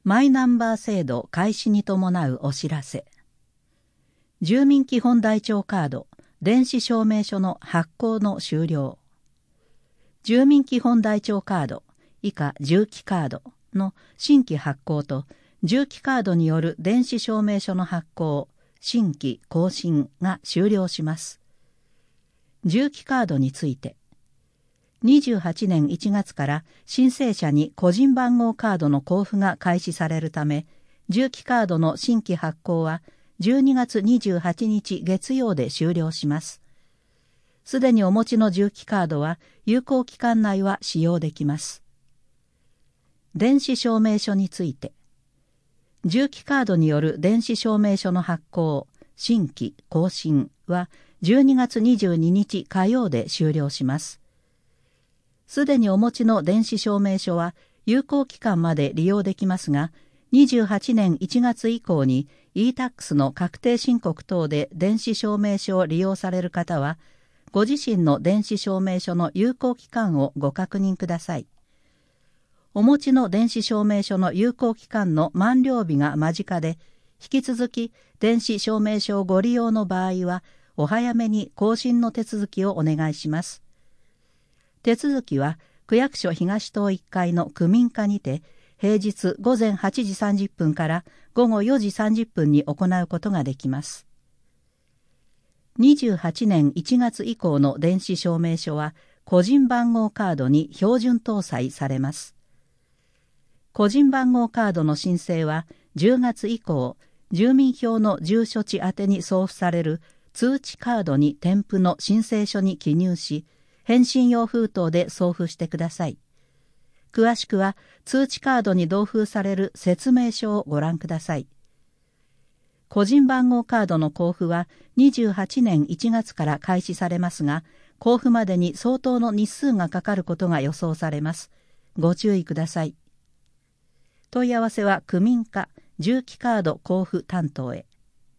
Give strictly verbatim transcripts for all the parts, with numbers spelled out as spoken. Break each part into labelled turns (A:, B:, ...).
A: マイナンバー制度開始に伴うお知らせ。住民基本台帳カード、電子証明書の発行の終了。住民基本台帳カード、以下住基カードの新規発行と、住基カードによる電子証明書の発行、新規更新が終了します。住基カードについて、にじゅうはちねんいちがつから申請者に個人番号カードの交付が開始されるため、住基カードの新規発行はじゅうにがつにじゅうはちにち月曜で終了します。すでにお持ちの住基カードは有効期間内は使用できます。電子証明書について、住基カードによる電子証明書の発行、新規更新はじゅうにがつにじゅうににち火曜で終了します。すでにお持ちの電子証明書は有効期間まで利用できますが、にじゅうはちねんいちがつ以降に イータックス の確定申告等で電子証明書を利用される方は、ご自身の電子証明書の有効期間をご確認ください。お持ちの電子証明書の有効期間の満了日が間近で、引き続き電子証明書をご利用の場合は、お早めに更新の手続きをお願いします。手続きは区役所東棟いっかいの区民課にて平日ごぜんはちじさんじゅっぷんからごごよじさんじゅっぷんに行うことができます。にじゅうはちねんいちがつ以降の電子証明書は個人番号カードに標準搭載されます。個人番号カードの申請はじゅうがつ以降、住民票の住所地宛に送付される通知カードに添付の申請書に記入し、返信用封筒で送付してください。詳しくは通知カードに同封される説明書をご覧ください。個人番号カードの交付はにじゅうはちねんいちがつから開始されますが、交付までに相当の日数がかかることが予想されます。ご注意ください。問い合わせは区民課住基カード交付担当へ。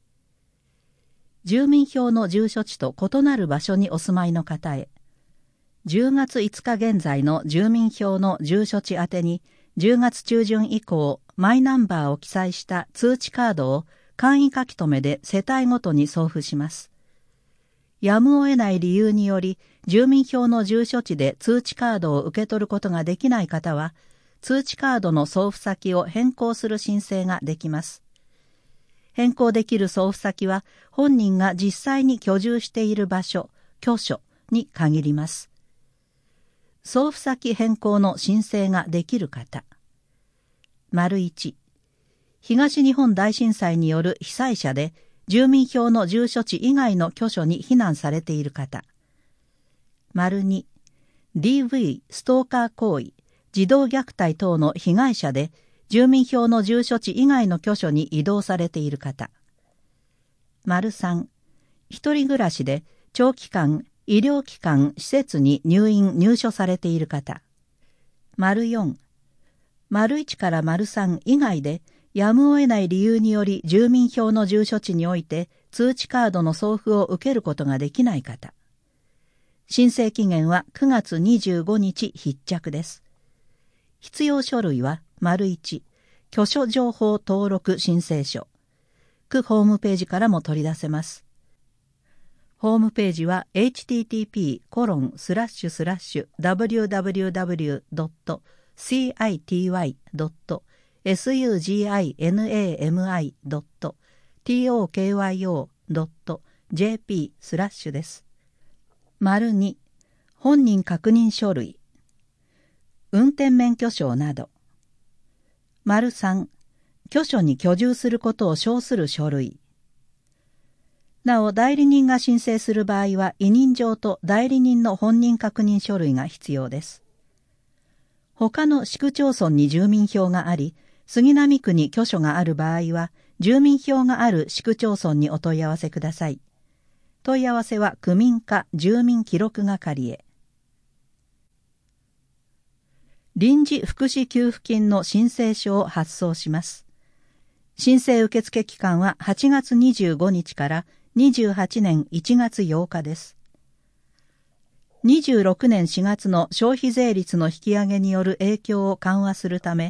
A: 住民票の住所地と異なる場所にお住まいの方へ。じゅうがついつか現在の住民票の住所地宛にじゅうがつちゅうじゅん以降マイナンバーを記載した通知カードを簡易書き留めで世帯ごとに送付します。やむを得ない理由により住民票の住所地で通知カードを受け取ることができない方は通知カードの送付先を変更する申請ができます。変更できる送付先は本人が実際に居住している場所、居所に限ります。送付先変更の申請ができる方。丸いち、東日本大震災による被災者で住民票の住所地以外の居所に避難されている方。丸に、ディーブイ ストーカー行為、児童虐待等の被害者で住民票の住所地以外の居所に移動されている方。丸さん、一人暮らしで長期間医療機関・施設に入院・入所されている方。丸よん、丸いちから丸さん以外でやむを得ない理由により住民票の住所地において通知カードの送付を受けることができない方。申請期限はくがつにじゅうごにち必着です。必要書類は丸いち、居所情報登録申請書。区ホームページからも取り出せます。ホームページは エイチティーティーピーコロンスラッシュスラッシュダブリューダブリューダブリュードットシーアイティーワイドットエスユージーアイエヌエーエムアイドットティーオーケーワイオードットジェーピースラッシュです。丸に、本人確認書類。運転免許証など。丸さん、居所に居住することを証する書類。なお、代理人が申請する場合は、委任状と代理人の本人確認書類が必要です。他の市区町村に住民票があり、杉並区に居所がある場合は、住民票がある市区町村にお問い合わせください。問い合わせは区民課住民記録係へ。臨時福祉給付金の申請書を発送します。申請受付期間ははちがつにじゅうごにちからにじゅうはちねんいちがつようかです。にじゅうろくねんしがつの消費税率の引き上げによる影響を緩和するため、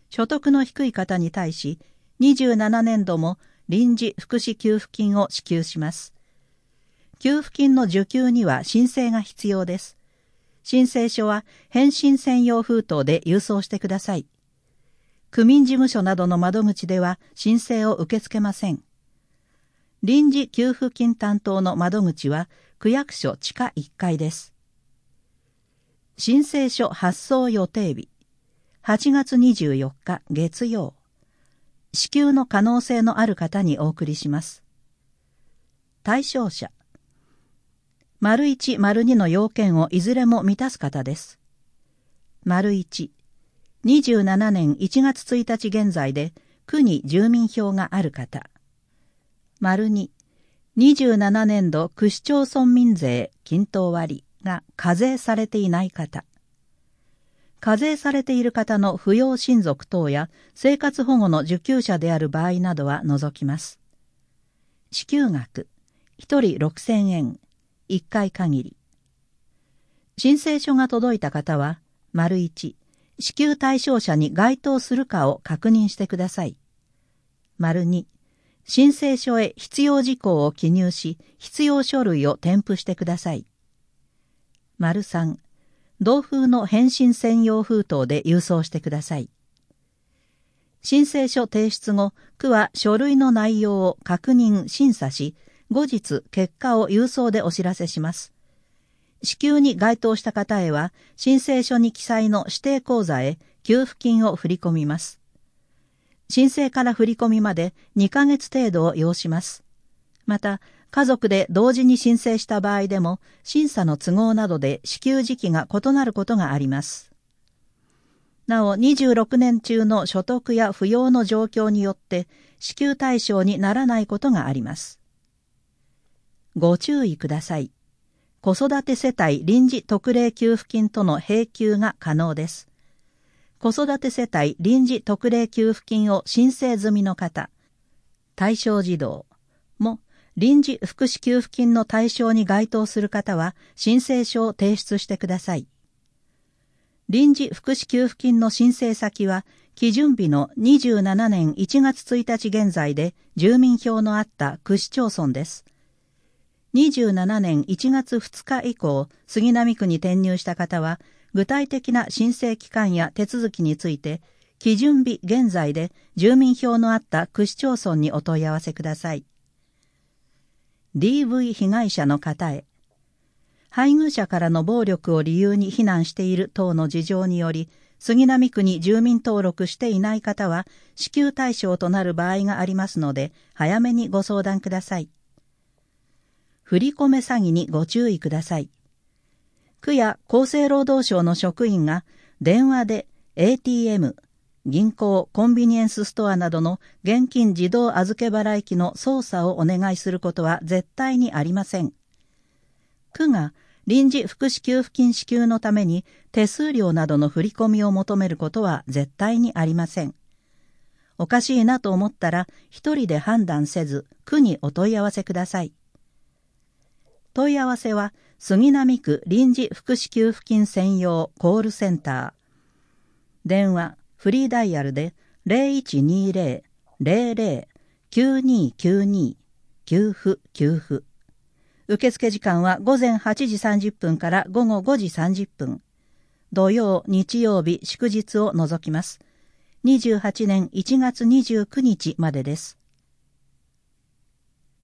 A: 所得の低い方に対し、にじゅうななねんども臨時福祉給付金を支給します。給付金の受給には申請が必要です。申請書は返信専用封筒で郵送してください。区民事務所などの窓口では申請を受け付けません。臨時給付金担当の窓口は区役所地下いっかいです。申請書発送予定日、はちがつにじゅうよっか月曜。支給の可能性のある方にお送りします。対象者、丸いち、丸にの要件をいずれも満たす方です。丸いち、にじゅうななねんいちがつついたち現在で区に住民票がある方。丸に、にじゅうななねんど区市町村民税均等割が課税されていない方。課税されている方の扶養親族等や生活保護の受給者である場合などは除きます。支給額、ひとりろくせんえん、いっかい限り。申請書が届いた方は、丸いち、支給対象者に該当するかを確認してください。丸に、申請書へ必要事項を記入し、必要書類を添付してください。丸さん、同封の返信専用封筒で郵送してください。申請書提出後、区は書類の内容を確認・審査し、後日結果を郵送でお知らせします。支給に該当した方へは、申請書に記載の指定口座へ給付金を振り込みます。申請から振り込みまでにかげつ程度を要します。また、家族で同時に申請した場合でも、審査の都合などで支給時期が異なることがあります。なお、にじゅうろくねん中の所得や扶養の状況によって支給対象にならないことがあります。ご注意ください。子育て世帯臨時特例給付金との併給が可能です。子育て世帯臨時特例給付金を申請済みの方、対象児童も臨時福祉給付金の対象に該当する方は申請書を提出してください。臨時福祉給付金の申請先は基準日のにじゅうななねんいちがつついたち現在で住民票のあった区市町村です。にじゅうななねんいちがつふつか以降、杉並区に転入した方は、具体的な申請期間や手続きについて、基準日現在で住民票のあった区市町村にお問い合わせください。ディーブイ 被害者の方へ、配偶者からの暴力を理由に避難している等の事情により、杉並区に住民登録していない方は、支給対象となる場合がありますので、早めにご相談ください。振り込め詐欺にご注意ください。区や厚生労働省の職員が電話で エーティーエム、銀行、コンビニエンスストアなどの現金自動預け払い機の操作をお願いすることは絶対にありません。区が臨時福祉給付金支給のために手数料などの振り込みを求めることは絶対にありません。おかしいなと思ったら一人で判断せず区にお問い合わせください。問い合わせは杉並区臨時福祉給付金専用コールセンター。電話フリーダイヤルで ゼロいちにゼロ ゼロゼロ きゅうにきゅうに 給付給付。受付時間はごぜんはちじさんじゅっぷんからごごごじさんじゅっぷん。土曜、日曜日、祝日を除きます。にじゅうはちねんいちがつにじゅうくにちまでです。